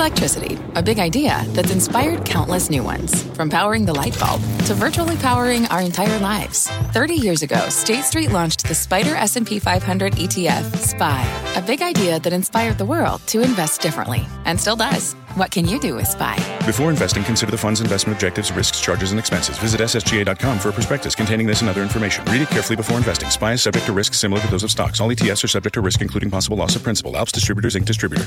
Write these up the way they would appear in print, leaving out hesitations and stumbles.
Electricity, a big idea that's inspired countless new ones. From powering the light bulb to virtually powering our entire lives. 30 years ago, State Street launched the SPDR S&P 500 ETF, SPY. A big idea that inspired the world to invest differently. And still does. What can you do with SPY? Before investing, consider the fund's investment objectives, risks, charges, and expenses. Visit ssga.com for a prospectus containing this and other information. Read it carefully before investing. SPY is subject to risks similar to those of stocks. All ETFs are subject to risk, including possible loss of principal. Alps Distributors, Inc. Distributor.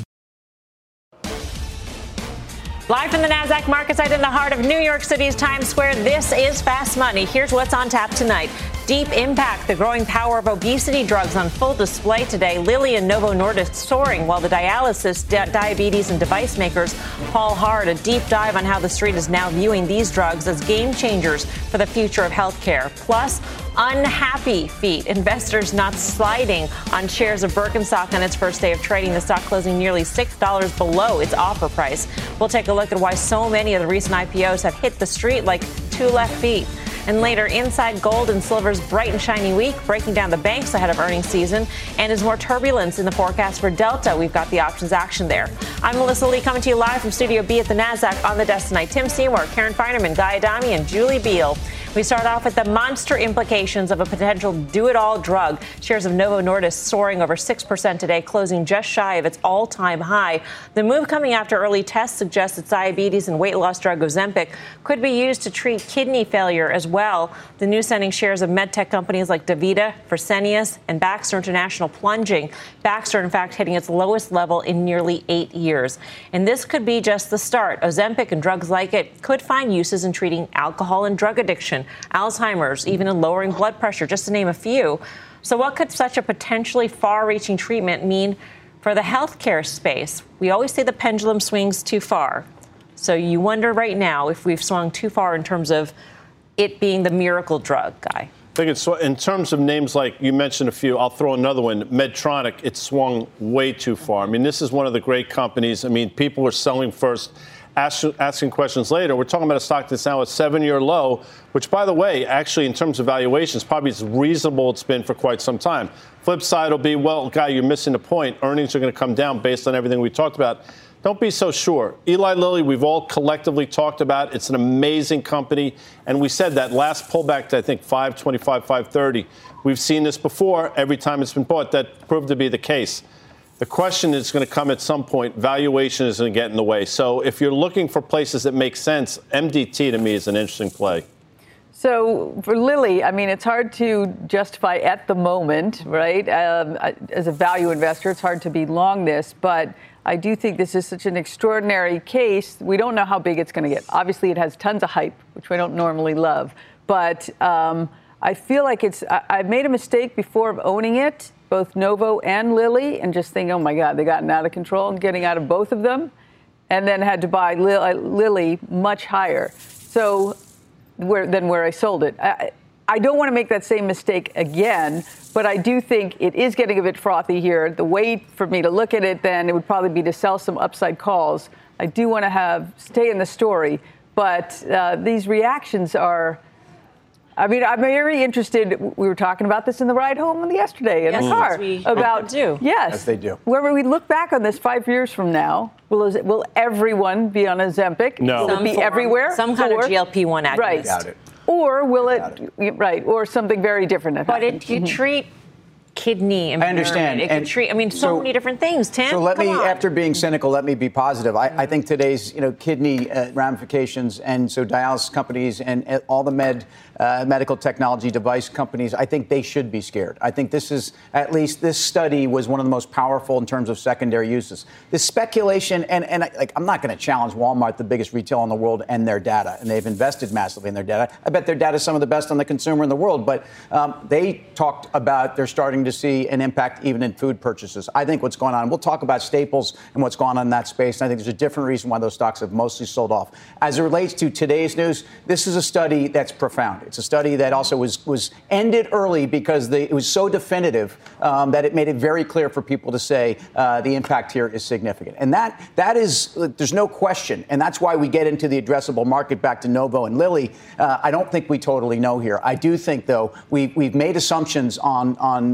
Live from the NASDAQ market site in the heart of New York City's Times Square, this is Fast Money. Here's what's on tap tonight. Deep Impact, the growing power of obesity drugs on full display today. Lilly and Novo Nordisk soaring, while the dialysis, diabetes, and device makers fall hard. A deep dive on how the street is now viewing these drugs as game changers for the future of healthcare. Plus, unhappy feet. Investors not sliding on shares of Birkenstock on its first day of trading. The stock closing nearly $6 below its offer price. We'll take a look at why so many of the recent IPOs have hit the street like two left feet. And later, inside gold and silver's bright and shiny week, breaking down the banks ahead of earnings season. And is more turbulence in the forecast for Delta. We've got the options action there. I'm Melissa Lee, coming to you live from Studio B at the NASDAQ. On the desk tonight, Tim Seymour, Karen Feinerman, Guy Adami, and Julie Beal. We start off with the monster implications of a potential do-it-all drug. Shares of Novo Nordisk soaring over 6% today, closing just shy of its all-time high. The move coming after early tests suggests its diabetes and weight loss drug Ozempic could be used to treat kidney failure as well. The news sending shares of medtech companies like DaVita, Fresenius, and Baxter International plunging. Baxter, in fact, hitting its lowest level in nearly 8 years. And this could be just the start. Ozempic and drugs like it could find uses in treating alcohol and drug addiction, Alzheimer's, even in lowering blood pressure, just to name a few. So what could such a potentially far-reaching treatment mean for the healthcare space? We always say the pendulum swings too far. So you wonder right now if we've swung too far in terms of it being the miracle drug, Guy. I think it's in terms of names like you mentioned a few. I'll throw another one. Medtronic, it swung way too far. I mean, this is one of the great companies. I mean, people were selling first, asking questions later. We're talking about a stock that's now at 7-year low, which, by the way, actually, in terms of valuations, probably as reasonable it's been for quite some time. Flip side will be, well, Guy, you're missing the point. Earnings are going to come down based on everything we talked about. Don't be so sure. Eli Lilly, we've all collectively talked about. It's an amazing company. And we said that last pullback to, I think, 525, 530. We've seen this before. Every time it's been bought, that proved to be the case. The question is going to come at some point. Valuation is going to get in the way. So if you're looking for places that make sense, MDT to me is an interesting play. So for Lilly, I mean, it's hard to justify at the moment, right? As a value investor, it's hard to be long this, but I do think this is such an extraordinary case. We don't know how big it's going to get. Obviously, it has tons of hype, which we don't normally love. But I feel like I've made a mistake before of owning it, both Novo and Lilly, and just think, oh, my God, they've gotten out of control and getting out of both of them, and then had to buy Lilly much higher than where I sold it. I don't want to make that same mistake again, but I do think it is getting a bit frothy here. The way for me to look at it then, it would probably be to sell some upside calls. I do want to stay in the story, but these reactions are, I mean, I'm very interested. We were talking about this in the ride home yesterday in the car. About Yes, they do. Where we look back on this 5 years from now, will everyone be on Ozempic? No. Will it be everywhere? Some kind of GLP-1 agonist. Right. Got it. Or will or something very different? But it you treat kidney impairment. I understand. It could treat, I mean, so many different things, Tim. So after being cynical, let me be positive. I think today's, kidney ramifications, and so dialysis companies and all the medical technology device companies, I think they should be scared. I think this study was one of the most powerful in terms of secondary uses. This speculation, and I'm not going to challenge Walmart, the biggest retailer in the world, and their data, and they've invested massively in their data. I bet their data is some of the best on the consumer in the world, but they talked about they're starting to see an impact even in food purchases. I think what's going on, we'll talk about staples and what's going on in that space, and I think there's a different reason why those stocks have mostly sold off. As it relates to today's news, this is a study that's profound. It's a study that also was ended early because it was so definitive that it made it very clear for people to say the impact here is significant. And that is, there's no question, and that's why we get into the addressable market back to Novo and Lilly. I don't think we totally know here. I do think, though, we've made assumptions on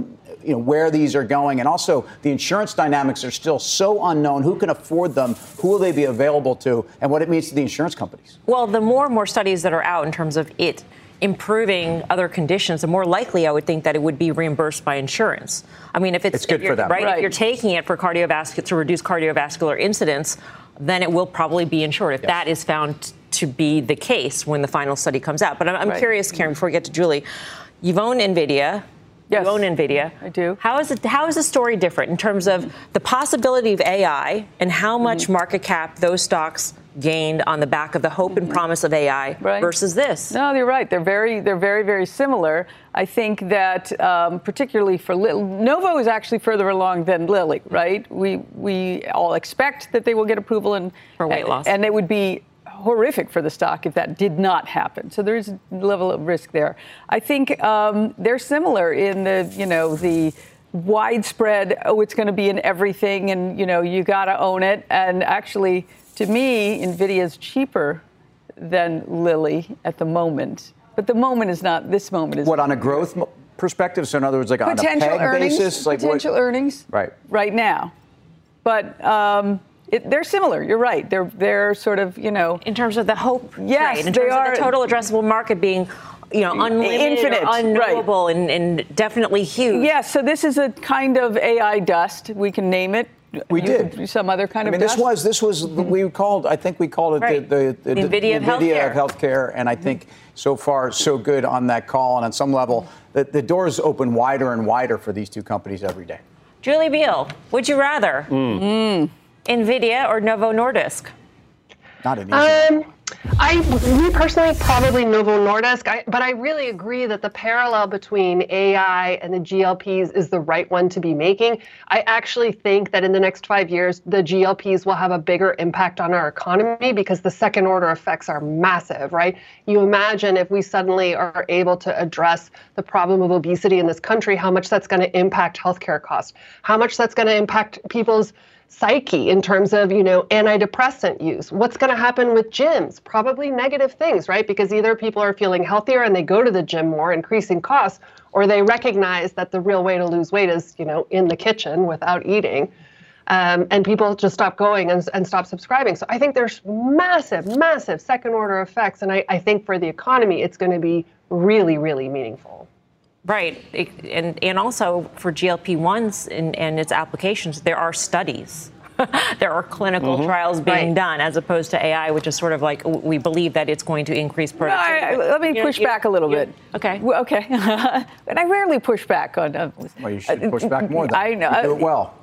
where these are going. And also the insurance dynamics are still so unknown. Who can afford them? Who will they be available to? And what it means to the insurance companies. Well, the more and more studies that are out in terms of it improving other conditions, the more likely I would think that it would be reimbursed by insurance. I mean, if it's good for them. Right? If you're taking it for cardiovascular to reduce cardiovascular incidents, then it will probably be insured if that is found to be the case when the final study comes out. But I'm curious, Karen, before we get to Julie, you've owned NVIDIA. Yes, you own NVIDIA. I do. How is the story different in terms of the possibility of AI and how much market cap those stocks gained on the back of the hope and promise of AI versus this? No, you're right. They're very, very similar. I think that particularly for Novo is actually further along than Lilly, right? We all expect that they will get approval for weight loss, and it would be horrific for the stock if that did not happen. So there's a level of risk there. I think they're similar in the widespread, it's going to be in everything, and you got to own it. And actually, to me, NVIDIA is cheaper than Lilly at the moment. But the moment is not. This moment is. What, on a growth perspective? So in other words, like on a PEG basis? Potential earnings right now. But they're similar. You're right. They're sort of, in terms of the hope. Yes, trade, in terms of the total addressable market being, unlimited, infinite, or unknowable, and definitely huge. Yes. So this is a kind of AI dust. We can name it. We did some other kind of. This was we called. I think we called it the NVIDIA of healthcare, and I think so far so good on that call. And on some level, the doors open wider and wider for these two companies every day. Julie Biel, would you rather NVIDIA or Novo Nordisk? Not an easy one. Me personally, probably Novo Nordisk, but I really agree that the parallel between AI and the GLPs is the right one to be making. I actually think that in the next 5 years, the GLPs will have a bigger impact on our economy because the second order effects are massive, right? You imagine if we suddenly are able to address the problem of obesity in this country, how much that's going to impact healthcare costs, how much that's going to impact people's psyche in terms of, antidepressant use. What's going to happen with gyms? Probably negative things, right? Because either people are feeling healthier and they go to the gym more, increasing costs, or they recognize that the real way to lose weight is, in the kitchen without eating. And people just stop going and stop subscribing. So I think there's massive second order effects. And I think for the economy, it's going to be really, really meaningful. Right. And also for GLP-1s and its applications, there are studies. There are clinical trials being done as opposed to AI, which is sort of like we believe that it's going to increase productivity. Let me push back a little bit. Okay. Okay. And I rarely push back on. Well, you should push back more than I know. You do it well.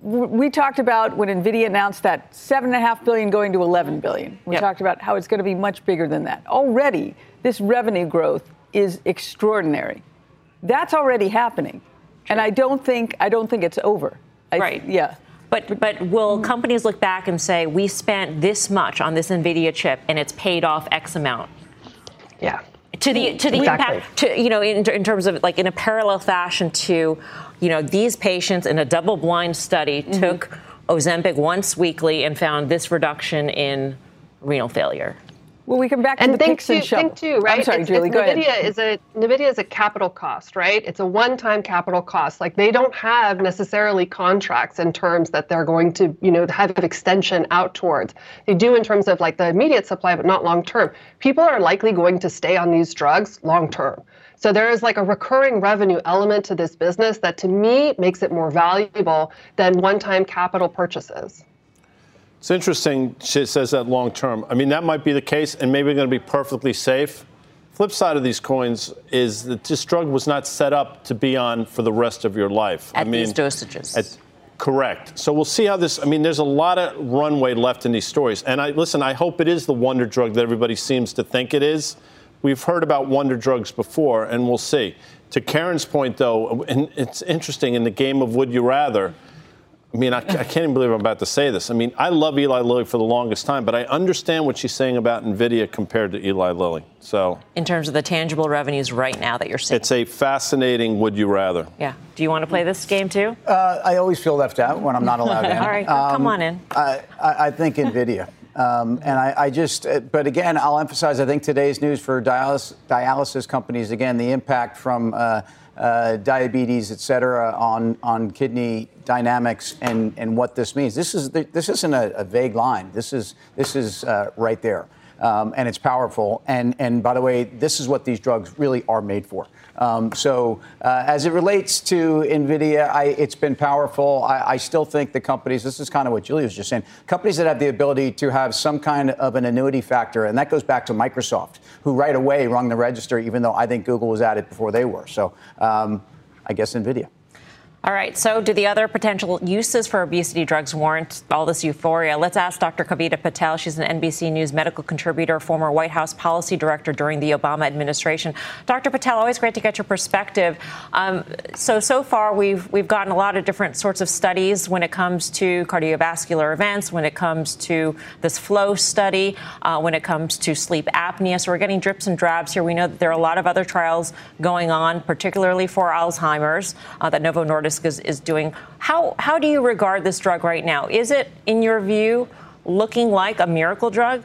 We talked about when NVIDIA announced that $7.5 billion going to $11 billion. We talked about how it's going to be much bigger than that. Already, this revenue growth is extraordinary. That's already happening, and I don't think it's over. Yeah. But will companies look back and say we spent this much on this NVIDIA chip and it's paid off X amount? Yeah. To the impact, in terms of like in a parallel fashion to, these patients in a double-blind study took Ozempic once weekly and found this reduction in renal failure. Well, we come back to the picks and shovels. Think too, right? I'm sorry, Julie, go ahead. NVIDIA is a capital cost, right? It's a one-time capital cost. Like they don't have necessarily contracts in terms that they're going to, have an extension out towards. They do in terms of like the immediate supply, but not long-term. People are likely going to stay on these drugs long-term. So there is like a recurring revenue element to this business that to me makes it more valuable than one-time capital purchases. It's interesting she says that long term. I mean, that might be the case, and maybe going to be perfectly safe. Flip side of these coins is that this drug was not set up to be on for the rest of your life. These dosages. Correct. So we'll see how this, there's a lot of runway left in these stories. And I hope it is the wonder drug that everybody seems to think it is. We've heard about wonder drugs before, and we'll see. To Karen's point, though, and it's interesting in the game of would you rather, I can't even believe I'm about to say this. I love Eli Lilly for the longest time, but I understand what she's saying about NVIDIA compared to Eli Lilly. So, in terms of the tangible revenues right now that you're seeing, it's a fascinating would you rather. Yeah. Do you want to play this game too? I always feel left out when I'm not allowed in. All right, come on in. I think NVIDIA. But again, I'll emphasize, I think today's news for dialysis companies, again, the impact from diabetes, et cetera, on kidney dynamics and what this means. This isn't a vague line. This is right there. And it's powerful. And by the way, this is what these drugs really are made for. As it relates to NVIDIA, it's been powerful. I still think the companies, this is kind of what Julie was just saying, companies that have the ability to have some kind of an annuity factor, and that goes back to Microsoft, who right away rung the register, even though I think Google was at it before they were. So I guess NVIDIA. All right. So do the other potential uses for obesity drugs warrant all this euphoria? Let's ask Dr. Kavita Patel. She's an NBC News medical contributor, former White House policy director during the Obama administration. Dr. Patel, always great to get your perspective. So far, we've gotten a lot of different sorts of studies when it comes to cardiovascular events, when it comes to this FLOW study, when it comes to sleep apnea. So we're getting drips and drabs here. We know that there are a lot of other trials going on, particularly for Alzheimer's, that Novo Nordisk is doing. How do you regard this drug right now? Is it, in your view, looking like a miracle drug?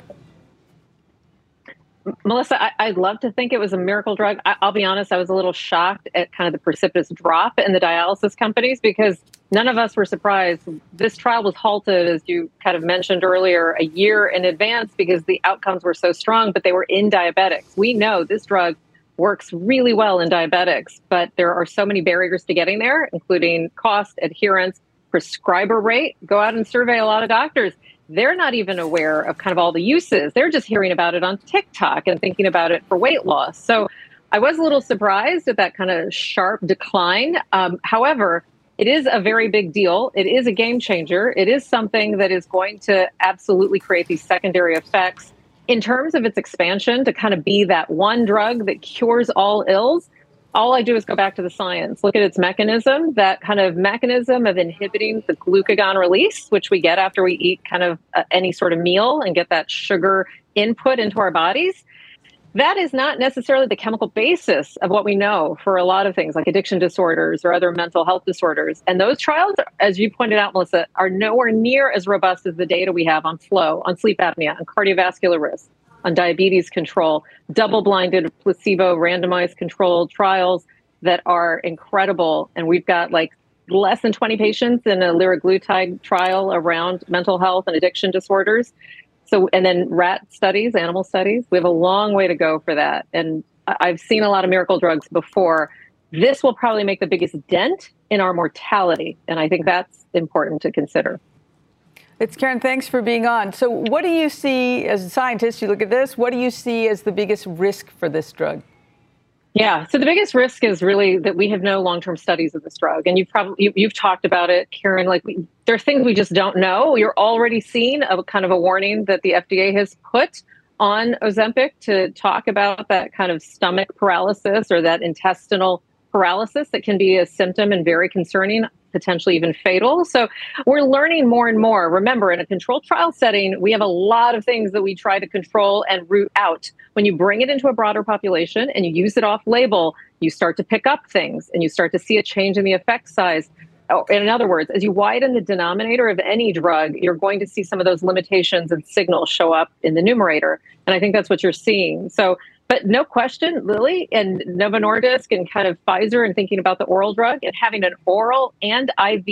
Melissa, I'd love to think it was a miracle drug. I'll be honest, I was a little shocked at kind of the precipitous drop in the dialysis companies because none of us were surprised. This trial was halted, as you kind of mentioned earlier, a year in advance because the outcomes were so strong, but they were in diabetics. We know this drug works really well in diabetics, but there are so many barriers to getting there, including cost, adherence, prescriber rate. Go out and survey a lot of doctors. They're not even aware of kind of all the uses. They're just hearing about it on TikTok and thinking about it for weight loss. So I was a little surprised at that kind of sharp decline. However, it is a very big deal. It is a game changer. It is something that is going to absolutely create these secondary effects. In terms of its expansion to kind of be that one drug that cures all ills, all I do is go back to the science, look at its mechanism, that kind of mechanism of inhibiting the glucagon release, which we get after we eat kind of any sort of meal and get that sugar input into our bodies. That is not necessarily the chemical basis of what we know for a lot of things like addiction disorders or other mental health disorders. And those trials, as you pointed out, Melissa, are nowhere near as robust as the data we have on FLOW, on sleep apnea, on cardiovascular risk, on diabetes control, double-blinded, placebo, randomized controlled trials that are incredible. And we've got like less than 20 patients in a liraglutide trial around mental health and addiction disorders. So, and then rat studies, animal studies, we have a long way to go for that. And I've seen a lot of miracle drugs before. This will probably make the biggest dent in our mortality. And I think that's important to consider. It's Karen, thanks for being on. So what do you see as a scientist? You look at this, what do you see as the biggest risk for this drug? Yeah, so the biggest risk is really that we have no long-term studies of this drug. And you've talked about it, Karen, like there are things we just don't know. You're already seeing a kind of a warning that the FDA has put on Ozempic to talk about that kind of stomach paralysis or that intestinal paralysis that can be a symptom and very concerning, potentially even fatal. So we're learning more and more. Remember, in a controlled trial setting, we have a lot of things that we try to control and root out. When you bring it into a broader population and you use it off label, you start to pick up things and you start to see a change in the effect size. In other words, as you widen the denominator of any drug, you're going to see some of those limitations and signals show up in the numerator. And I think that's what you're seeing. So, but no question, Lilly and Novo Nordisk and kind of Pfizer and thinking about the oral drug and having an oral and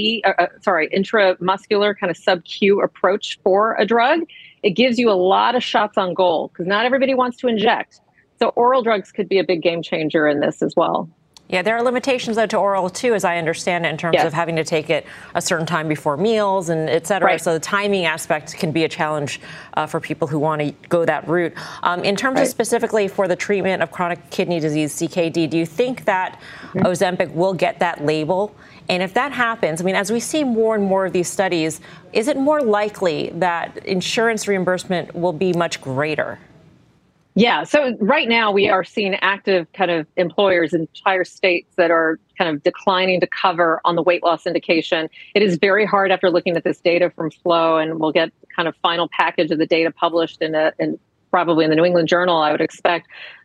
intramuscular kind of sub-Q approach for a drug, it gives you a lot of shots on goal because not everybody wants to inject. So oral drugs could be a big game changer in this as well. Yeah, there are limitations, though, to oral, too, as I understand it, in terms of having to take it a certain time before meals and et cetera. Right. So the timing aspect can be a challenge for people who want to go that route. In terms of specifically for the treatment of chronic kidney disease, CKD, do you think that Ozempic will get that label? And if that happens, I mean, as we see more and more of these studies, is it more likely that insurance reimbursement will be much greater? Yeah. So right now we are seeing active kind of employers in entire states that are kind of declining to cover on the weight loss indication. It is very hard after looking at this data from FLOW, and we'll get kind of final package of the data published in probably in the New England Journal, I would expect.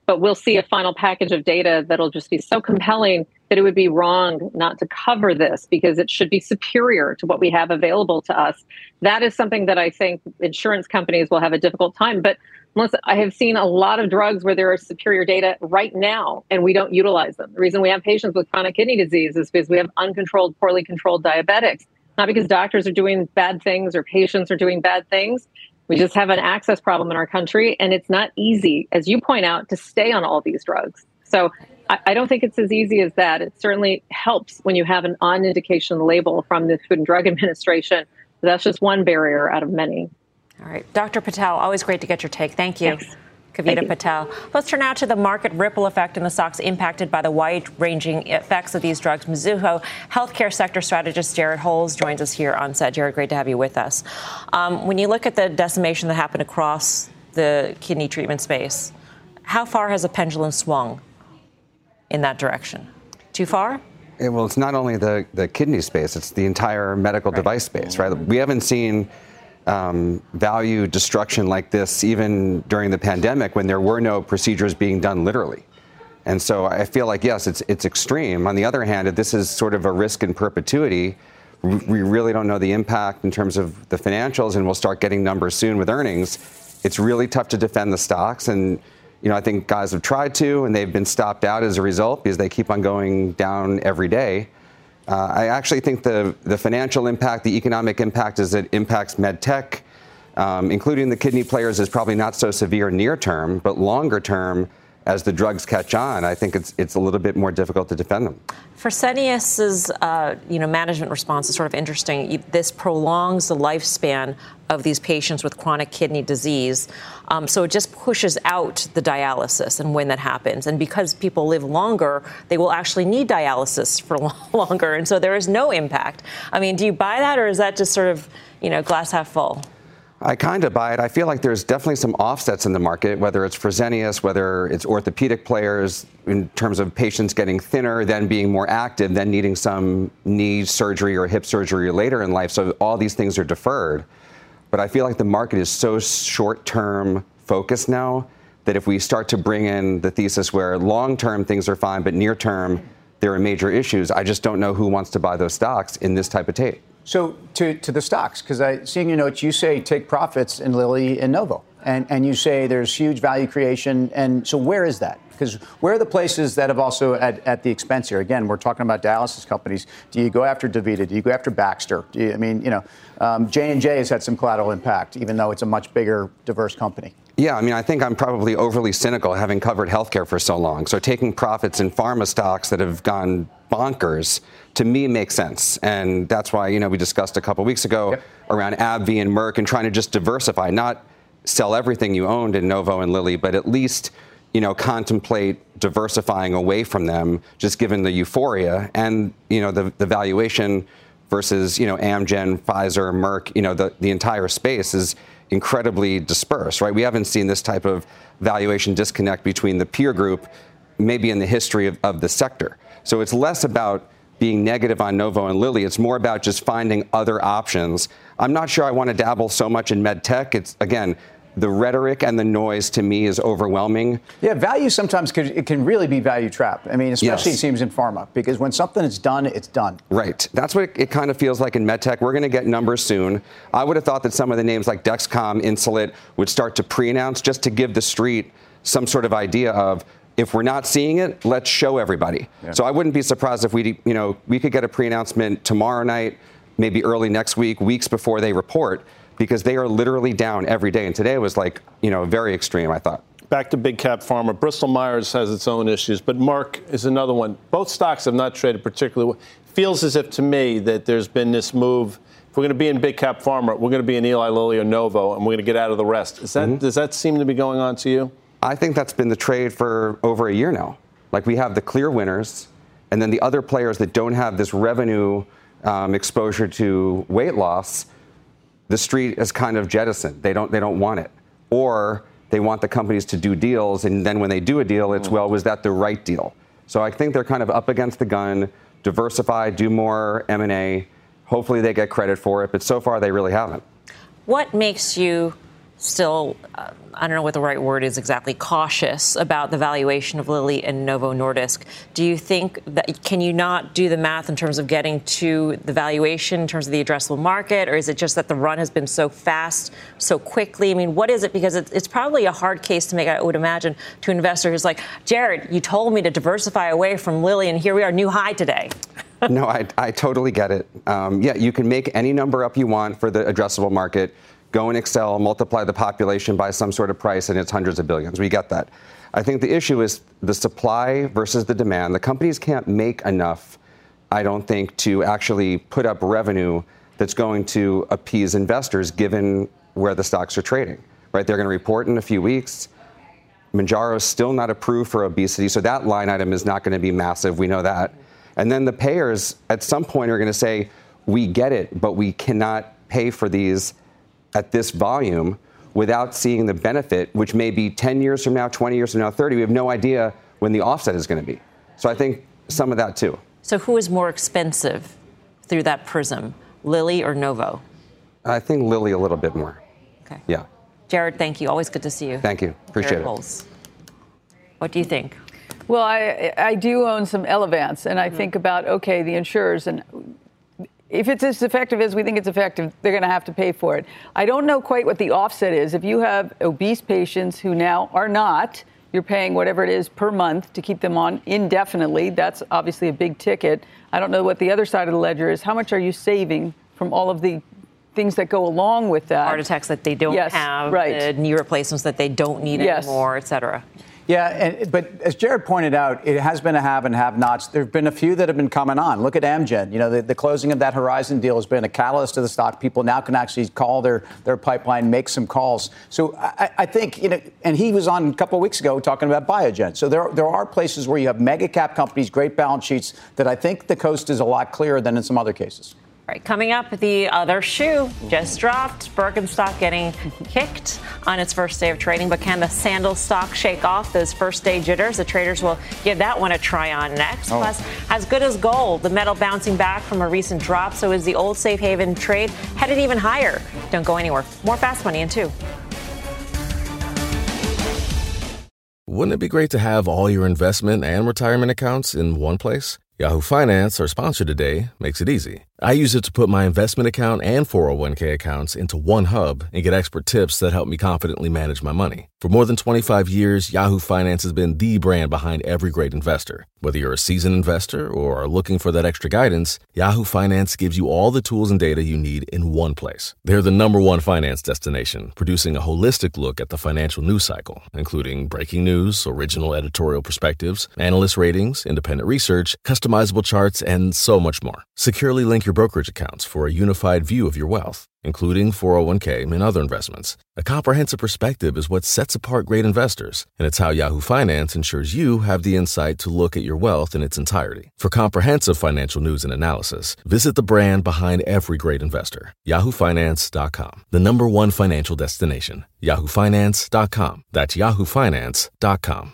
but we'll see a final package of data that'll just be so compelling that it would be wrong not to cover this because it should be superior to what we have available to us. That is something that I think insurance companies will have a difficult time. But Melissa, I have seen a lot of drugs where there are superior data right now, and we don't utilize them. The reason we have patients with chronic kidney disease is because we have uncontrolled, poorly controlled diabetics, not because doctors are doing bad things or patients are doing bad things. We just have an access problem in our country, and it's not easy, as you point out, to stay on all these drugs. So I don't think it's as easy as that. It certainly helps when you have an on-indication label from the Food and Drug Administration. But that's just one barrier out of many. All right. Dr. Patel, always great to get your take. Thank you. Thanks. Kavita Patel. Let's turn now to the market ripple effect in the stocks impacted by the wide-ranging effects of these drugs. Mizuho healthcare sector strategist Jared Holes joins us here on set. Jared, great to have you with us. When you look at the decimation that happened across the kidney treatment space, how far has the pendulum swung in that direction? Too far? Well, it's not only the kidney space, it's the entire medical device space, right? We haven't seen value destruction like this even during the pandemic when there were no procedures being done literally. And so I feel like, yes, it's extreme. On the other hand, if this is sort of a risk in perpetuity, we really don't know the impact in terms of the financials, and we'll start getting numbers soon with earnings. It's really tough to defend the stocks. And, you know, I think guys have tried to, and they've been stopped out as a result because they keep on going down every day. I actually think the financial impact, the economic impact, as it impacts med tech, including the kidney players, is probably not so severe near term, but longer term, as the drugs catch on, I think it's a little bit more difficult to defend them. Fresenius's management response is sort of interesting. This prolongs the lifespan of these patients with chronic kidney disease. So it just pushes out the dialysis and when that happens. And because people live longer, they will actually need dialysis for longer. And so there is no impact. I mean, do you buy that, or is that just sort of, glass half full? I kind of buy it. I feel like there's definitely some offsets in the market, whether it's Fresenius, whether it's orthopedic players, in terms of patients getting thinner, then being more active, then needing some knee surgery or hip surgery later in life. So all these things are deferred. But I feel like the market is so short-term focused now that if we start to bring in the thesis where long-term things are fine, but near-term there are major issues, I just don't know who wants to buy those stocks in this type of tape. So to the stocks, because seeing your notes, you say take profits in Lilly and Novo, and you say there's huge value creation. And so where is that? Because where are the places that have also at the expense here? Again, we're talking about dialysis companies. Do you go after DaVita? Do you go after Baxter? J&J has had some collateral impact, even though it's a much bigger, diverse company. Yeah, I mean, I think I'm probably overly cynical having covered healthcare for so long. So taking profits in pharma stocks that have gone bonkers, to me, makes sense. And that's why, we discussed a couple weeks ago around AbbVie and Merck and trying to just diversify, not sell everything you owned in Novo and Lilly, but at least, contemplate diversifying away from them, just given the euphoria and, the valuation versus, Amgen, Pfizer, Merck, the entire space is incredibly dispersed, right? We haven't seen this type of valuation disconnect between the peer group, maybe in the history of the sector. So it's less about being negative on Novo and Lilly. It's more about just finding other options. I'm not sure I want to dabble so much in med tech. It's, again, the rhetoric and the noise to me is overwhelming. Yeah, value sometimes it can really be value trap. I mean, especially it seems in pharma, because when something is done, it's done. Right. That's what it kind of feels like in medtech. We're going to get numbers soon. I would have thought that some of the names like Dexcom, Insulet would start to pre-announce just to give the street some sort of idea of, if we're not seeing it, let's show everybody. Yeah. So I wouldn't be surprised if we could get a pre-announcement tomorrow night, maybe early next week, weeks before they report, because they are literally down every day. And today was very extreme, I thought. Back to big cap pharma. Bristol Myers has its own issues, but Merck is another one. Both stocks have not traded particularly well. Feels as if to me that there's been this move. If we're going to be in big cap pharma, we're going to be in Eli Lilly or Novo, and we're going to get out of the rest. Does that seem to be going on to you? I think that's been the trade for over a year now. Like, we have the clear winners, and then the other players that don't have this revenue exposure to weight loss, the street is kind of jettisoned. They don't want it. Or they want the companies to do deals, and then when they do a deal, it's, well, was that the right deal? So I think they're kind of up against the gun, diversify, do more M&A. Hopefully they get credit for it, but so far they really haven't. What makes you still, I don't know what the right word is exactly, cautious about the valuation of Lilly and Novo Nordisk. Do you think that, can you not do the math in terms of getting to the valuation in terms of the addressable market, or is it just that the run has been so fast, so quickly? I mean, what is it? Because it's probably a hard case to make, I would imagine, to an investor who's like, Jared, you told me to diversify away from Lilly, and here we are, new high today. No, I totally get it. Yeah, you can make any number up you want for the addressable market. Go in Excel, multiply the population by some sort of price, and it's hundreds of billions. We get that. I think the issue is the supply versus the demand. The companies can't make enough, I don't think, to actually put up revenue that's going to appease investors given where the stocks are trading, right? They're going to report in a few weeks. Mounjaro is still not approved for obesity, so that line item is not going to be massive. We know that. And then the payers at some point are going to say, we get it, but we cannot pay for these at this volume without seeing the benefit, which may be 10 years from now, 20 years from now, 30. We have no idea when the offset is going to be. So I think some of that, too. So who is more expensive through that prism, Lilly or Novo? I think Lilly a little bit more. Okay. Yeah. Jared, thank you. Always good to see you. Thank you. Appreciate Jared Bowles. What do you think? Well, I do own some Elevance, and I think about, okay, the insurers, and if it's as effective as we think it's effective, they're going to have to pay for it. I don't know quite what the offset is. If you have obese patients who now are not, you're paying whatever it is per month to keep them on indefinitely. That's obviously a big ticket. I don't know what the other side of the ledger is. How much are you saving from all of the things that go along with that? Heart attacks that they don't have, the knee replacements that they don't need anymore, et cetera. Yeah, but as Jared pointed out, it has been a have and have-nots. There have been a few that have been coming on. Look at Amgen. You know, the closing of that Horizon deal has been a catalyst to the stock. People now can actually call their pipeline, make some calls. So I think, you know, and he was on a couple of weeks ago talking about Biogen. So there are places where you have mega cap companies, great balance sheets, that I think the coast is a lot clearer than in some other cases. All right, coming up, the other shoe just dropped. Birkenstock getting kicked on its first day of trading. But can the sandal stock shake off those first day jitters? The traders will give that one a try on next. Plus, as good as gold, the metal bouncing back from a recent drop. So is the old safe haven trade headed even higher? Don't go anywhere. More Fast Money in 2. Wouldn't it be great to have all your investment and retirement accounts in one place? Yahoo Finance, our sponsor today, makes it easy. I use it to put my investment account and 401k accounts into one hub and get expert tips that help me confidently manage my money. For more than 25 years, Yahoo Finance has been the brand behind every great investor. Whether you're a seasoned investor or are looking for that extra guidance, Yahoo Finance gives you all the tools and data you need in one place. They're the #1 finance destination, producing a holistic look at the financial news cycle, including breaking news, original editorial perspectives, analyst ratings, independent research, customizable charts, and so much more. Securely link your brokerage accounts for a unified view of your wealth, including 401k and other investments. A comprehensive perspective is what sets apart great investors, and it's how Yahoo Finance ensures you have the insight to look at your wealth in its entirety. For comprehensive financial news and analysis, visit the brand behind every great investor, yahoofinance.com, the #1 financial destination, yahoofinance.com. That's yahoofinance.com.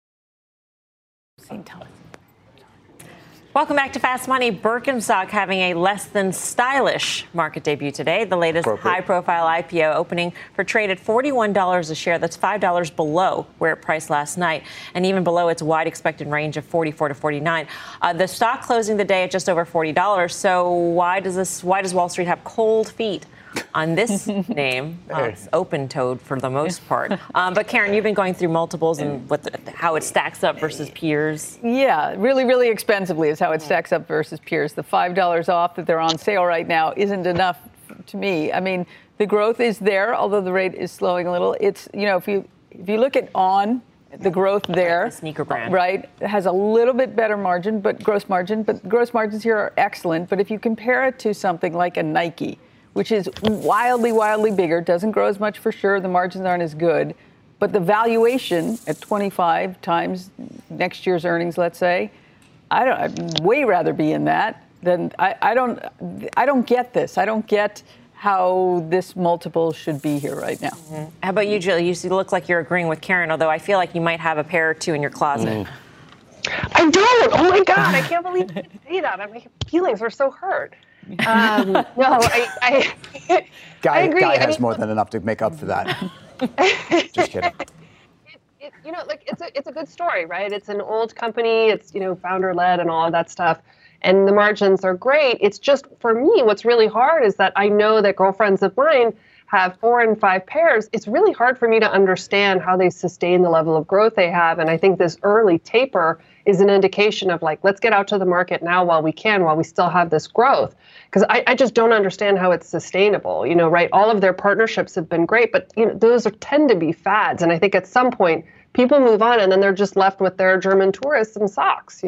Welcome back to Fast Money. Birkenstock having a less than stylish market debut today. The latest high-profile IPO opening for trade at $41 a share. That's $5 below where it priced last night, and even below its wide expected range of $44 to $49. The stock closing the day at just over $40. So why does Wall Street have cold feet on this name? It's open-toed for the most part. But Karen, you've been going through multiples and how it stacks up versus peers. Yeah, really, really expensively is how it stacks up versus peers. The $5 off that they're on sale right now isn't enough to me. I mean, the growth is there, although the rate is slowing a little. It's, you know, if you look at On, the growth there, the sneaker brand, right, has a little bit better margin, but gross margins here are excellent. But if you compare it to something like a Nike, which is wildly, wildly bigger, doesn't grow as much for sure, the margins aren't as good, but the valuation at 25 times next year's earnings, let's say, I'd way rather be in that than I don't get this. I don't get how this multiple should be here right now. Mm-hmm. How about you, Julie? You look like you're agreeing with Karen, although I feel like you might have a pair or two in your closet. I don't. Oh my God, I can't believe you say that. My feelings are so hurt. No, I agree. Guy has more than enough to make up for that. Just kidding. It's a good story, right? It's an old company. It's, founder led and all of that stuff. And the margins are great. It's just, for me, what's really hard is that I know that girlfriends of mine have 4 and 5 pairs. It's really hard for me to understand how they sustain the level of growth they have. And I think this early taper is an indication of let's get out to the market now while we still have this growth. Because I just don't understand how it's sustainable, right? All of their partnerships have been great, but those tend to be fads. And I think at some point people move on and then they're just left with their German tourists and socks,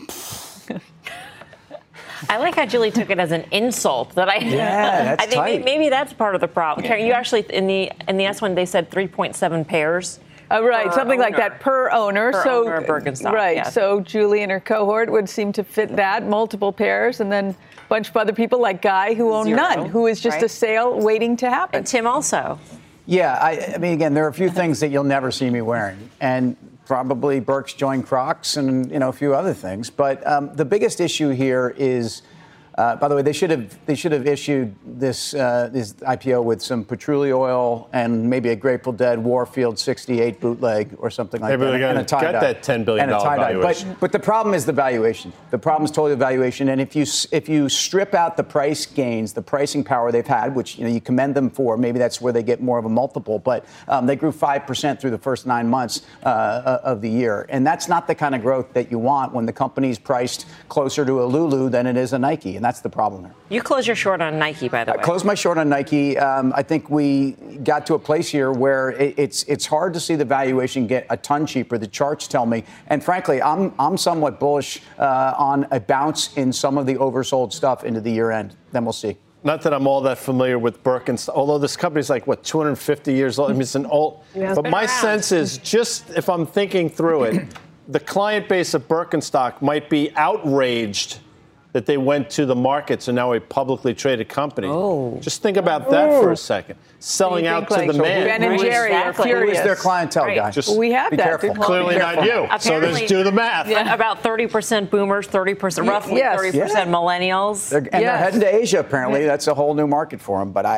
I like how Julie took it as an insult. That's I think tight. maybe that's part of the problem. Karen, you actually in the S1 they said 3.7 pairs. Right, something like that per owner. Owner of Birkenstock. Right. Yes. So Julie and her cohort would seem to fit that, multiple pairs, and then a bunch of other people like Guy who own none, who is just a sale waiting to happen. And Tim also. Yeah, I mean, again, there are a few things that you'll never see me wearing, and probably Birks joined Crocs and a few other things. But the biggest issue here is, by the way, they should have issued this IPO with some patchouli oil and maybe a Grateful Dead Warfield 68 bootleg or something like that. Maybe they're going to get that $10 billion valuation. But the problem is the valuation. The problem is totally the valuation. And if you strip out the price gains, the pricing power they've had, which you commend them for, maybe that's where they get more of a multiple. But they grew 5% through the first 9 months of the year, and that's not the kind of growth that you want when the company's priced closer to a Lulu than it is a Nike. And that's the problem there. You close your short on Nike, by the way. I closed my short on Nike. I think we got to a place here where it's hard to see the valuation get a ton cheaper. The charts tell me, and frankly, I'm somewhat bullish on a bounce in some of the oversold stuff into the year end. Then we'll see. Not that I'm all that familiar with Birkenstock, although this company's 250 years old. I mean, it's an old. Yeah, but my sense is, just if I'm thinking through it, the client base of Birkenstock might be outraged that they went to the markets and now a publicly traded company. Oh. Just think about that for a second. Selling out to the man. Ben and Jerry are furious. Who is their clientele, guy? Just we have be that. careful. Clearly not you. So let's do the math. Yeah. About 30% boomers, 30%, roughly 30% millennials. They're heading to Asia, apparently. That's a whole new market for them. But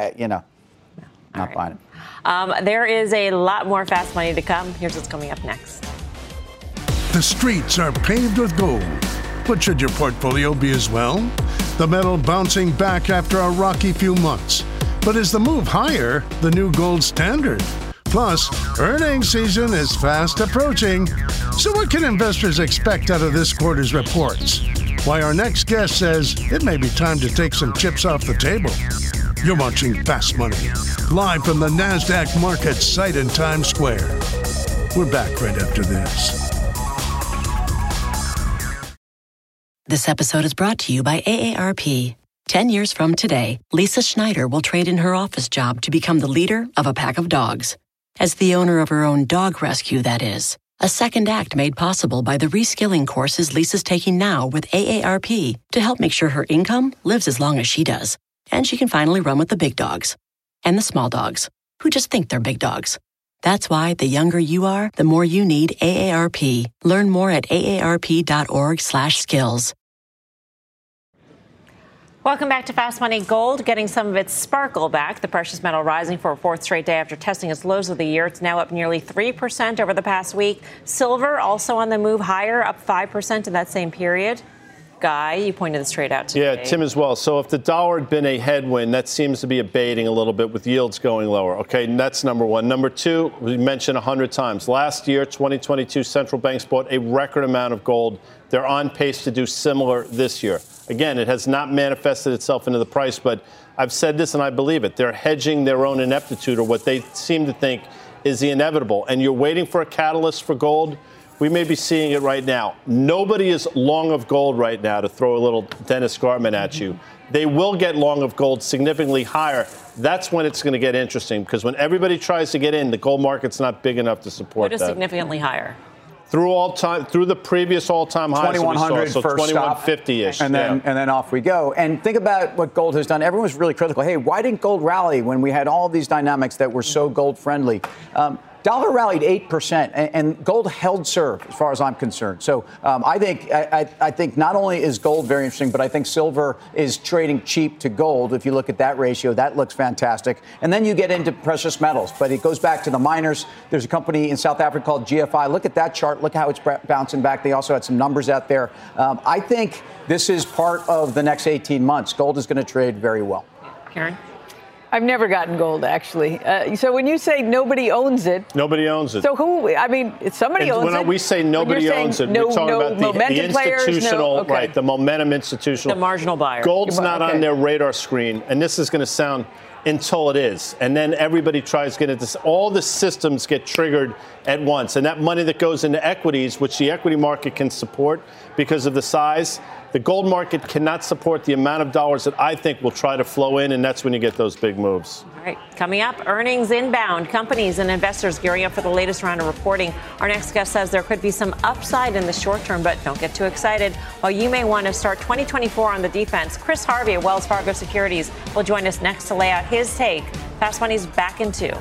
not buying it. There is a lot more Fast Money to come. Here's what's coming up next. The streets are paved with gold. But should your portfolio be as well? The metal bouncing back after a rocky few months. But is the move higher the new gold standard? Plus, earnings season is fast approaching. So what can investors expect out of this quarter's reports? Why our next guest says it may be time to take some chips off the table. You're watching Fast Money, live from the NASDAQ market site in Times Square. We're back right after this. This episode is brought to you by AARP. 10 years from today, Lisa Schneider will trade in her office job to become the leader of a pack of dogs. As the owner of her own dog rescue, that is. A second act made possible by the reskilling courses Lisa's taking now with AARP to help make sure her income lives as long as she does. And she can finally run with the big dogs. And the small dogs, who just think they're big dogs. That's why the younger you are, the more you need AARP. Learn more at aarp.org/skills. Welcome back to Fast Money. Gold getting some of its sparkle back. The precious metal rising for a fourth straight day after testing its lows of the year. It's now up nearly 3% over the past week. Silver also on the move higher, up 5% in that same period. Guy, you pointed this trade out today. Yeah, Tim as well. So if the dollar had been a headwind, that seems to be abating a little bit with yields going lower. Okay, and that's number one. Number two, we mentioned 100 times. Last year, 2022, central banks bought a record amount of gold. They're on pace to do similar this year. Again, it has not manifested itself into the price, but I've said this and I believe it. They're hedging their own ineptitude, or what they seem to think is the inevitable. And you're waiting for a catalyst for gold. We may be seeing it right now. Nobody is long of gold right now, to throw a little Dennis Gartman at you. They will get long of gold significantly higher. That's when it's going to get interesting, because when everybody tries to get in, the gold market's not big enough to support that. What is significantly higher? Through the previous all-time highs, 2100 so 2150-ish, and then off we go. And think about what gold has done. Everyone was really critical. Hey, why didn't gold rally when we had all these dynamics that were so gold friendly? Dollar rallied 8%, and gold held serve as far as I'm concerned. So I think not only is gold very interesting, but I think silver is trading cheap to gold. If you look at that ratio, that looks fantastic. And then you get into precious metals, but it goes back to the miners. There's a company in South Africa called GFI. Look at that chart. Look how it's bouncing back. They also had some numbers out there. I think this is part of the next 18 months. Gold is going to trade very well. Karen? I've never gotten gold, actually. So when you say nobody owns it. Nobody owns it. So who, I mean, somebody owns it. When we say nobody owns it, we're talking about the institutional, right, the momentum institutional. The marginal buyer. Gold's not on their radar screen, and this is going to sound until it is. And then everybody tries to get into all the systems get triggered at once. And that money that goes into equities, which the equity market can support because of the size, the gold market cannot support the amount of dollars that I think will try to flow in, and that's when you get those big moves. All right, coming up, earnings inbound. Companies and investors gearing up for the latest round of reporting. Our next guest says there could be some upside in the short term, but don't get too excited. While you may want to start 2024 on the defense, Chris Harvey of Wells Fargo Securities will join us next to lay out his take. Fast Money's back in 2.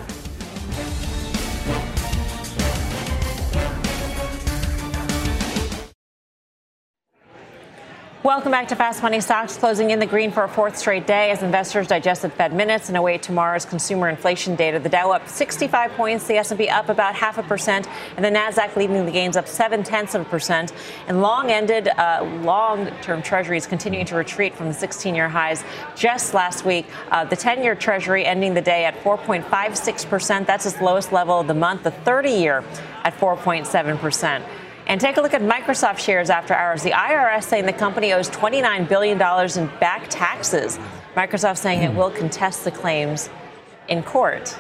Welcome back to Fast Money. Stocks closing in the green for a fourth straight day as investors digested Fed minutes and await tomorrow's consumer inflation data. The Dow up 65 points, the S&P up about 0.5%, and the Nasdaq leading the gains up 0.7%. And long-ended long-term treasuries continuing to retreat from the 16-year highs just last week. The 10-year treasury ending the day at 4.56%. That's its lowest level of the month. The 30-year at 4.7%. And take a look at Microsoft shares after hours. The IRS saying the company owes $29 billion in back taxes. Microsoft saying it will contest the claims in court.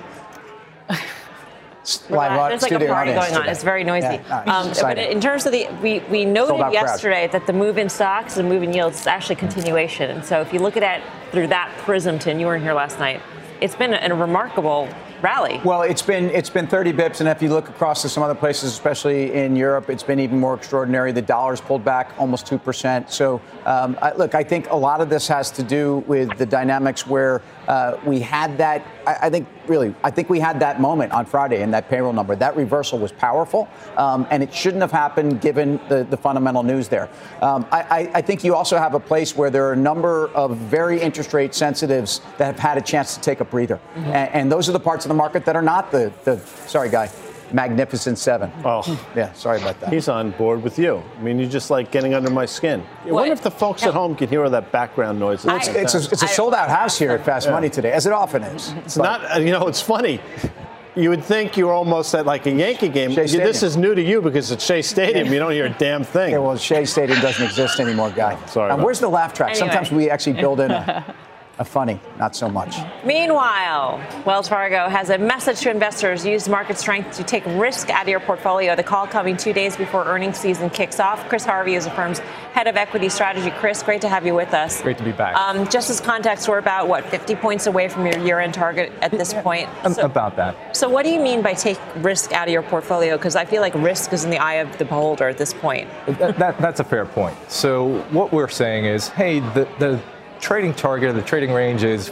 There's like a party going on. It's very noisy. Yeah, but in terms of we noted yesterday that the move in stocks and move in yields is actually continuation. And so if you look at it through that prism, Tim, you weren't here last night, it's been a remarkable rally. Well, it's been 30 bips, and if you look across to some other places, especially in Europe, it's been even more extraordinary. The dollar's pulled back almost 2%. So, I think a lot of this has to do with the dynamics where we had that. I think we had that moment on Friday in that payroll number. That reversal was powerful, and it shouldn't have happened given the fundamental news there. I think you also have a place where there are a number of very interest rate sensitives that have had a chance to take a breather, and those are the parts of the market that are not the Magnificent Seven. Oh, yeah. Sorry about that. He's on board with you. I mean, you're just like getting under my skin. I wonder if the folks at home can hear all that background noise. It's a sold-out house here at Fast Money today, as it often is. It's not. It's funny. You would think you were almost at like a Yankee game. This is new to you because it's Shea Stadium. You don't hear a damn thing. Yeah, well, Shea Stadium doesn't exist anymore, Guy. Sorry. Where's the laugh track? Anyway. Sometimes we actually build in a funny, not so much. Meanwhile, Wells Fargo has a message to investors. Use market strength to take risk out of your portfolio. The call coming 2 days before earnings season kicks off. Chris Harvey is the firm's head of equity strategy. Chris, great to have you with us. Great to be back. Just as context, we're about, 50 points away from your year-end target at this point? About that. So what do you mean by take risk out of your portfolio? Because I feel like risk is in the eye of the beholder at this point. That's a fair point. So what we're saying is, hey, the trading target, the trading range is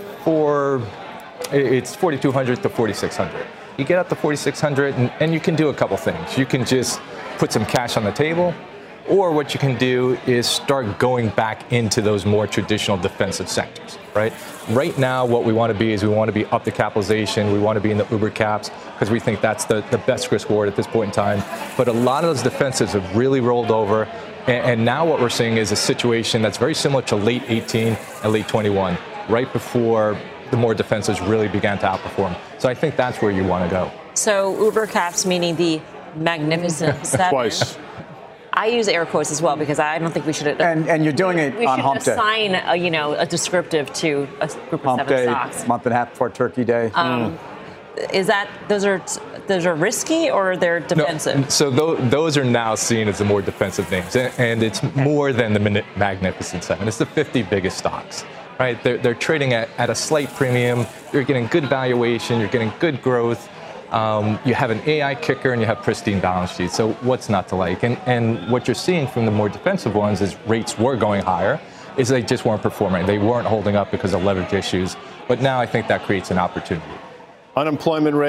it's 4,200 to 4,600. You get up to 4,600 and you can do a couple things. You can just put some cash on the table, or what you can do is start going back into those more traditional defensive sectors, right? Right now, what we want to be is we want to be up the capitalization. We want to be in the Uber caps because we think that's the best risk reward at this point in time. But a lot of those defensives have really rolled over. And now what we're seeing is a situation that's very similar to late 18 and late 21, right before the more defensives really began to outperform. So I think that's where you want to go. So Uber caps, meaning the Magnificent Seven. Twice. I use air quotes as well because I don't think we should. And you're doing it on Hump Day. We should assign a descriptive to a group of Hump 7 Day, stocks. month and a half before Turkey Day. Is that those are risky or they're defensive? No, so those are now seen as the more defensive names, and it's more than the Magnificent Seven. It's the 50 biggest stocks, right? They're trading at a slight premium. You're getting good valuation. You're getting good growth. You have an AI kicker and you have pristine balance sheets. So what's not to like? And what you're seeing from the more defensive ones is rates were going higher. Is they just weren't performing. They weren't holding up because of leverage issues. But now I think that creates an opportunity. Unemployment rate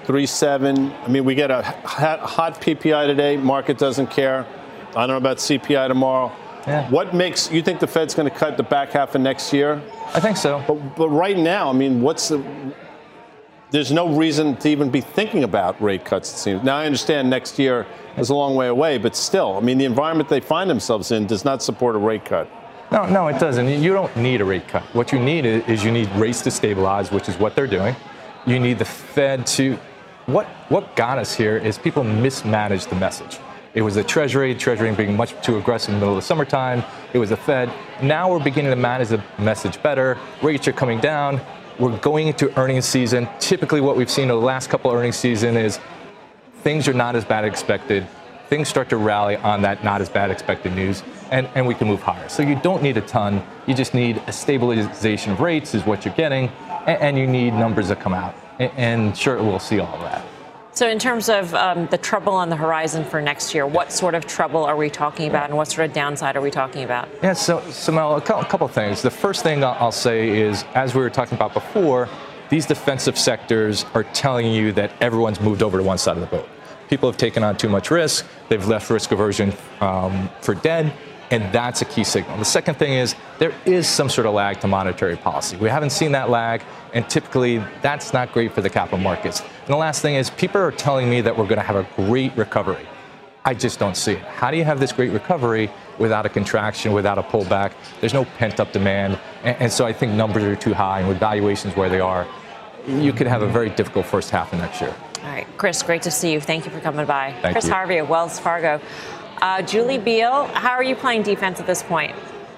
3.7. I mean, we get a hot PPI today. Market doesn't care. I don't know about CPI tomorrow. Yeah. What makes you think the Fed's going to cut the back half of next year? I think so. But right now, I mean, there's no reason to even be thinking about rate cuts, it seems. Now, I understand next year is a long way away, but still, I mean, the environment they find themselves in does not support a rate cut. No, it doesn't. You don't need a rate cut. What you need is you need rates to stabilize, which is what they're doing. You need the Fed to. What got us here is people mismanaged the message. It was the Treasury being much too aggressive in the middle of the summertime. It was the Fed. Now we're beginning to manage the message better. Rates are coming down. We're going into earnings season. Typically what we've seen over the last couple of earnings season is things are not as bad as expected. Things start to rally on that not as bad expected news, and we can move higher. So you don't need a ton. You just need a stabilization of rates is what you're getting, and you need numbers that come out. And sure, we'll see all of that. So in terms of the trouble on the horizon for next year, what sort of trouble are we talking about, and what sort of downside are we talking about? Yeah, so Mel, a couple of things. The first thing I'll say is, as we were talking about before, these defensive sectors are telling you that everyone's moved over to one side of the boat. People have taken on too much risk. They've left risk aversion for dead. And that's a key signal. The second thing is there is some sort of lag to monetary policy. We haven't seen that lag, and typically that's not great for the capital markets. And the last thing is people are telling me that we're going to have a great recovery. I just don't see it. How do you have this great recovery without a contraction, without a pullback? There's no pent-up demand. And so I think numbers are too high, and with valuations where they are, you could have a very difficult first half of next year. All right, Chris, great to see you. Thank you for coming by. Thank Chris you. Harvey of Wells Fargo. Julie Biel, how are you playing defense at this point?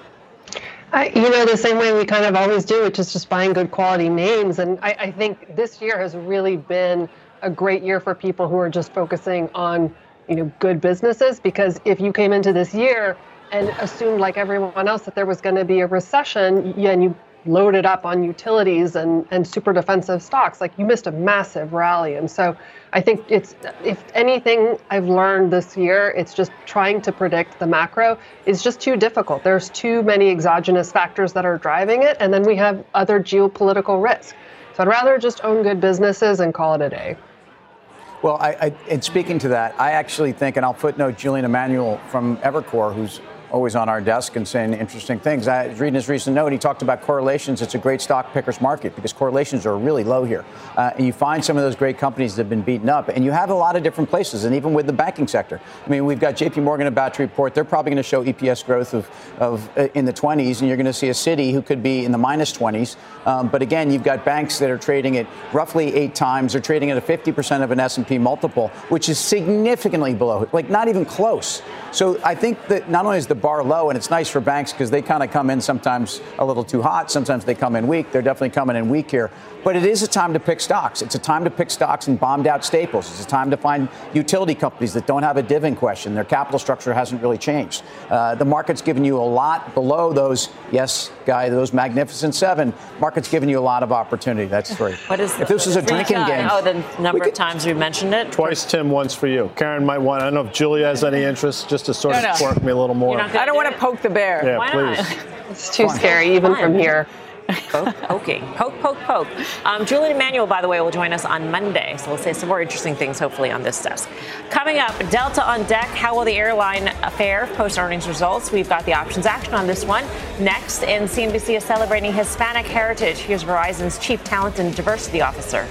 The same way we kind of always do, which is just buying good quality names. And I think this year has really been a great year for people who are just focusing on, good businesses. Because if you came into this year and assumed, like everyone else, that there was going to be a recession, and you loaded up on utilities and super defensive stocks, like you missed a massive rally. And so I think if anything I've learned this year, it's just trying to predict the macro is just too difficult. There's too many exogenous factors that are driving it. And then we have other geopolitical risk. So I'd rather just own good businesses and call it a day. Well, and speaking to that, I actually think, and I'll footnote Julian Emanuel from Evercore, who's always on our desk and saying interesting things. I was reading his recent note. He talked about correlations. It's a great stock picker's market because correlations are really low here. And you find some of those great companies that have been beaten up. And you have a lot of different places. And even with the banking sector. I mean, we've got JP Morgan about to report. They're probably going to show EPS growth of in the 20s. And you're going to see a Citi who could be in the minus 20s. But again, you've got banks that are trading at roughly 8 times. They're trading at a 50% of an S&P multiple, which is significantly below, like not even close. So I think that not only is the bar low, and it's nice for banks because they kind of come in sometimes a little too hot. Sometimes they come in weak. They're definitely coming in weak here. But it is a time to pick stocks. It's a time to pick stocks in bombed out staples. It's a time to find utility companies that don't have a dividend question. Their capital structure hasn't really changed. The market's given you a lot below those, those magnificent 7. Market's given you a lot of opportunity. That's free. What is if this was a drinking game. Oh, the number of times we mentioned it. Twice, Tim, once for you. Karen might want, I don't know if Julia has any interest, just to sort of spark me a little more. I don't want to poke the bear. Yeah, Why please. not? It's too scary, even from here. Poking. Poke. Julian Emanuel, by the way, will join us on Monday. So we'll say some more interesting things, hopefully, on this desk. Coming up, Delta on deck. How will the airline fare post-earnings results? We've got the options action on this one. Next, and CNBC is celebrating Hispanic heritage. Here's Verizon's Chief Talent and Diversity Officer.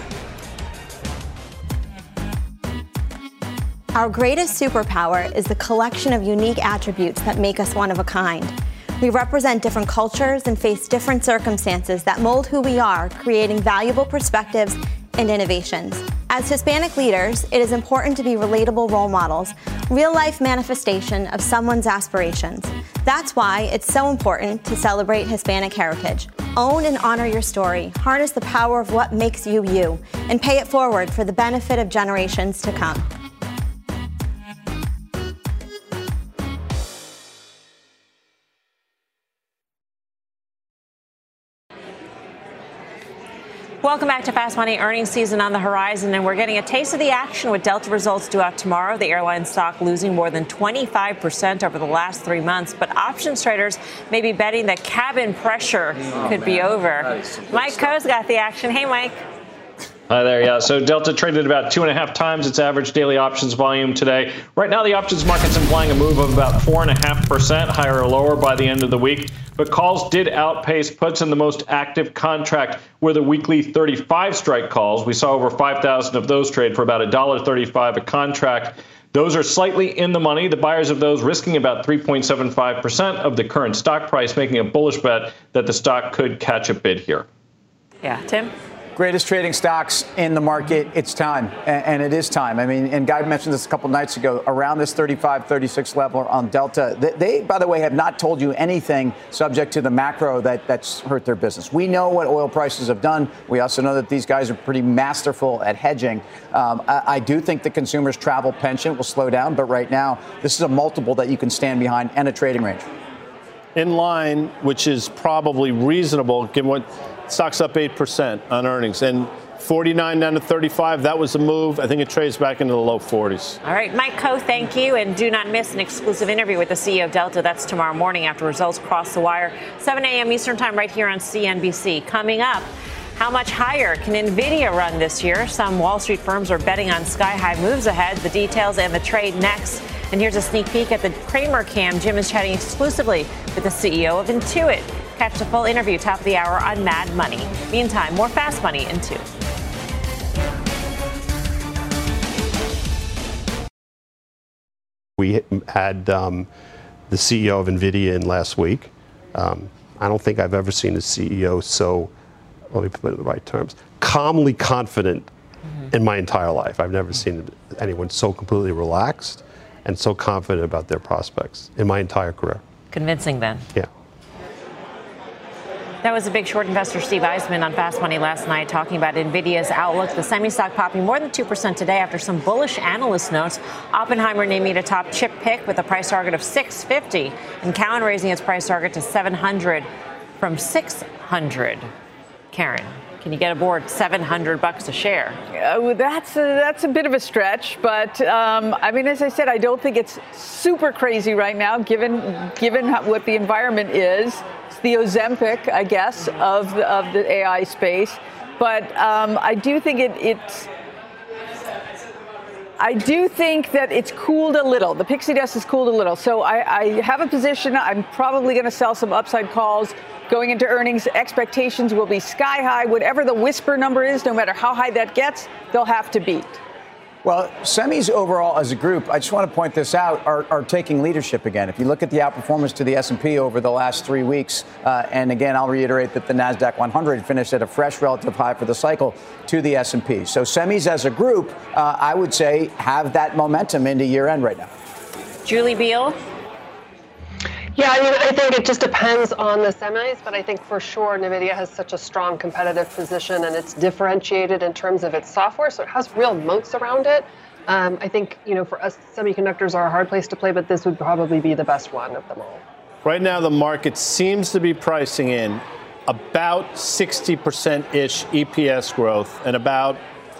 Our greatest superpower is the collection of unique attributes that make us one of a kind. We represent different cultures and face different circumstances that mold who we are, creating valuable perspectives and innovations. As Hispanic leaders, it is important to be relatable role models, real-life manifestation of someone's aspirations. That's why it's so important to celebrate Hispanic heritage. Own and honor your story, harness the power of what makes you you, and pay it forward for the benefit of generations to come. Welcome back to Fast Money. Earnings season on the horizon, and we're getting a taste of the action with Delta results due out tomorrow. The airline stock losing more than 25% over the last 3 months, but options traders may be betting that cabin pressure could be over. Mike Coe's got the action. Hey, Mike. Hi there. Yeah. So Delta traded about 2.5 times its average daily options volume today. Right now, the options market's implying a move of about 4.5% higher or lower by the end of the week. But calls did outpace puts, in the most active contract were the weekly 35 strike calls. We saw over 5,000 of those trade for about $1.35 a contract. Those are slightly in the money. The buyers of those risking about 3.75% of the current stock price, making a bullish bet that the stock could catch a bid here. Yeah. Tim? Greatest trading stocks in the market. It's time, and it is time. I mean, and Guy mentioned this a couple nights ago, around this 35, 36 level on Delta. They, by the way, have not told you anything subject to the macro that's hurt their business. We know what oil prices have done. We also know that these guys are pretty masterful at hedging. I do think the consumer's travel penchant will slow down, but right now, this is a multiple that you can stand behind and a trading range. In line, which is probably reasonable, given what stock's up 8% on earnings. And 49 down to 35, that was a move. I think it trades back into the low 40s. All right, Mike Coe, thank you. And do not miss an exclusive interview with the CEO of Delta. That's tomorrow morning after results cross the wire, 7 a.m. Eastern time right here on CNBC. Coming up, how much higher can NVIDIA run this year? Some Wall Street firms are betting on sky-high moves ahead. The details and the trade next. And here's a sneak peek at the Cramer Cam. Jim is chatting exclusively with the CEO of Intuit. Catch the full interview top of the hour on Mad Money. Meantime, more Fast Money in 2. We had the CEO of NVIDIA in last week. I don't think I've ever seen a CEO so, let me put it in the right terms, calmly confident in my entire life. I've never seen anyone so completely relaxed and so confident about their prospects in my entire career. Convincing then. Yeah. That was a big short investor, Steve Eisman, on Fast Money last night, talking about NVIDIA's outlook. The semi-stock popping more than 2% today after some bullish analyst notes. Oppenheimer naming it a top chip pick with a price target of $650, and Cowen raising its price target to $700 from $600. Karen, can you get aboard $700 a share? That's a bit of a stretch, but I mean, as I said, I don't think it's super crazy right now, given what the environment is. It's the Ozempic, I guess, of the AI space. But I do think I do think that it's cooled a little. The Pixie Dust has cooled a little. So I have a position. I'm probably going to sell some upside calls. Going into earnings, expectations will be sky high. Whatever the whisper number is, no matter how high that gets, they'll have to beat. Well, semis overall as a group, I just want to point this out, are taking leadership again. If you look at the outperformance to the S&P over the last 3 weeks, and again, I'll reiterate that the NASDAQ 100 finished at a fresh relative high for the cycle to the S&P. So semis as a group, I would say, have that momentum into year end right now. Julie Beal? Yeah, I mean, I think it just depends on the semis, but I think for sure NVIDIA has such a strong competitive position and it's differentiated in terms of its software, so it has real moats around it. I think, for us, semiconductors are a hard place to play, but this would probably be the best one of them all. Right now, the market seems to be pricing in about 60%-ish EPS growth and about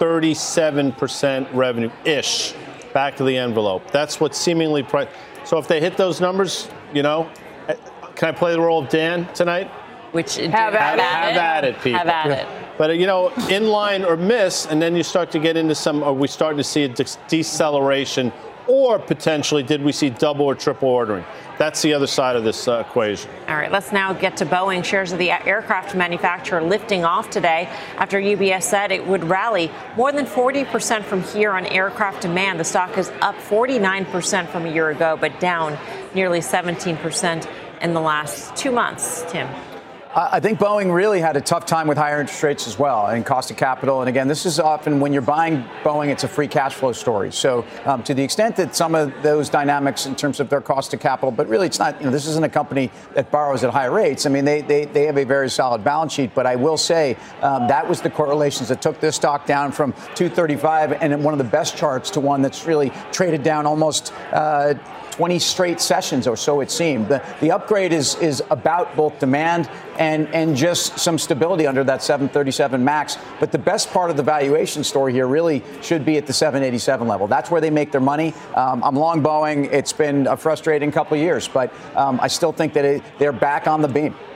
37% revenue-ish back to the envelope. That's what seemingly priced. So if they hit those numbers, can I play the role of Dan tonight? Have at it, people. Have at it. But, in line or miss, and then you start to get into are we starting to see a deceleration, or potentially did we see double or triple ordering? That's the other side of this equation. All right, let's now get to Boeing. Shares of the aircraft manufacturer lifting off today after UBS said it would rally more than 40% from here on aircraft demand. The stock is up 49% from a year ago, but down nearly 17% in the last 2 months. Tim. I think Boeing really had a tough time with higher interest rates as well and cost of capital. And again, this is often when you're buying Boeing, it's a free cash flow story. So to the extent that some of those dynamics in terms of their cost of capital, but really it's not, this isn't a company that borrows at high rates. I mean, they have a very solid balance sheet. But I will say that was the correlations that took this stock down from 235 and one of the best charts to one that's really traded down almost 20 straight sessions or so it seemed. The upgrade is about both demand and just some stability under that 737 MAX. But the best part of the valuation story here really should be at the 787 level. That's where they make their money. I'm long Boeing. It's been a frustrating couple of years, but I still think that they're back on the beam.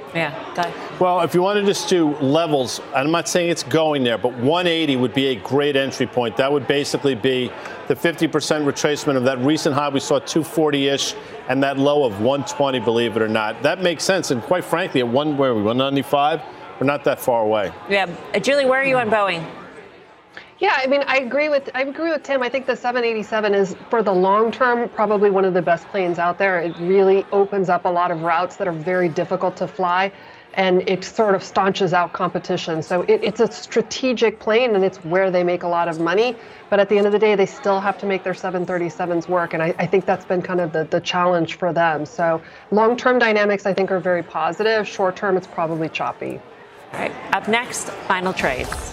Yeah, go ahead. Well, if you want to just do levels, I'm not saying it's going there, but 180 would be a great entry point. That would basically be the 50% retracement of that recent high we saw, 240-ish, and that low of 120, believe it or not. That makes sense. And quite frankly, at 195, we're not that far away. Yeah. Julie, where are you on Boeing? Yeah, I mean, I agree with Tim. I think the 787 is, for the long term, probably one of the best planes out there. It really opens up a lot of routes that are very difficult to fly, and it sort of staunches out competition. So it's a strategic plane, and it's where they make a lot of money. But at the end of the day, they still have to make their 737s work, and I think that's been kind of the challenge for them. So long-term dynamics, I think, are very positive. Short-term, it's probably choppy. All right, up next, final trades.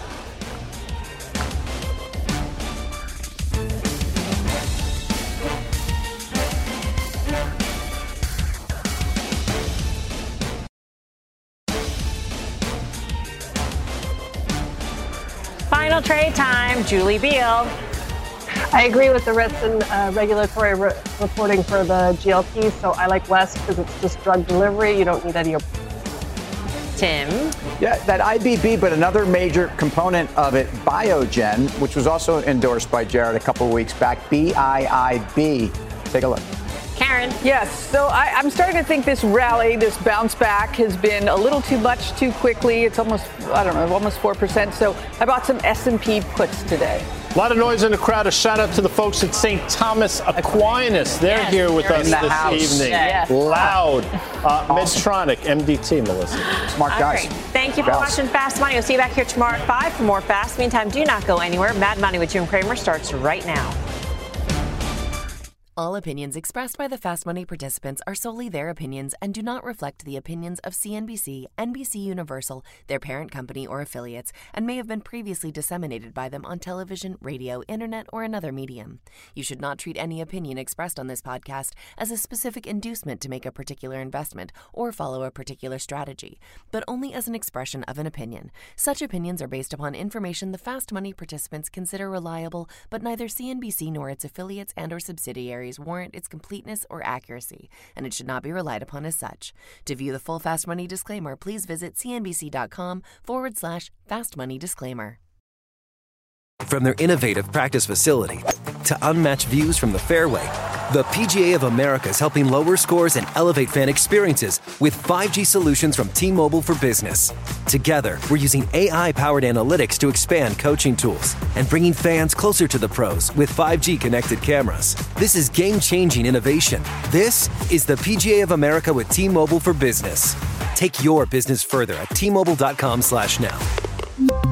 Final trade time, Julie Biel. I agree with the risks and regulatory reporting for the GLP, so I like West because it's just drug delivery. You don't need any. Tim? Yeah, that IBB, but another major component of it, Biogen, which was also endorsed by Jared a couple of weeks back, BIIB. Take a look. Karen? Yes, so I'm starting to think this rally, this bounce back has been a little too much too quickly. It's almost 4%. So I bought some S&P puts today. A lot of noise in the crowd. A shout out to the folks at St. Thomas Aquinas. They're here with us this evening. Yes. Loud. Medtronic, MDT, Melissa. Smart guys. Right. Thank you for watching Fast Money. We'll see you back here tomorrow at 5 for more Fast. Meantime, do not go anywhere. Mad Money with Jim Cramer starts right now. All opinions expressed by the Fast Money participants are solely their opinions and do not reflect the opinions of CNBC, NBC Universal, their parent company, or affiliates, and may have been previously disseminated by them on television, radio, internet, or another medium. You should not treat any opinion expressed on this podcast as a specific inducement to make a particular investment or follow a particular strategy, but only as an expression of an opinion. Such opinions are based upon information the Fast Money participants consider reliable, but neither CNBC nor its affiliates and or subsidiaries warrant its completeness or accuracy, and it should not be relied upon as such. To view the full Fast Money disclaimer, please visit cnbc.com/Fast Money Disclaimer. From their innovative practice facility to unmatched views from the fairway, the PGA of America is helping lower scores and elevate fan experiences with 5G solutions from T-Mobile for Business. Together, we're using AI-powered analytics to expand coaching tools and bringing fans closer to the pros with 5G connected cameras. This is game-changing innovation. This is the PGA of America with T-Mobile for Business. Take your business further at T-Mobile.com/now.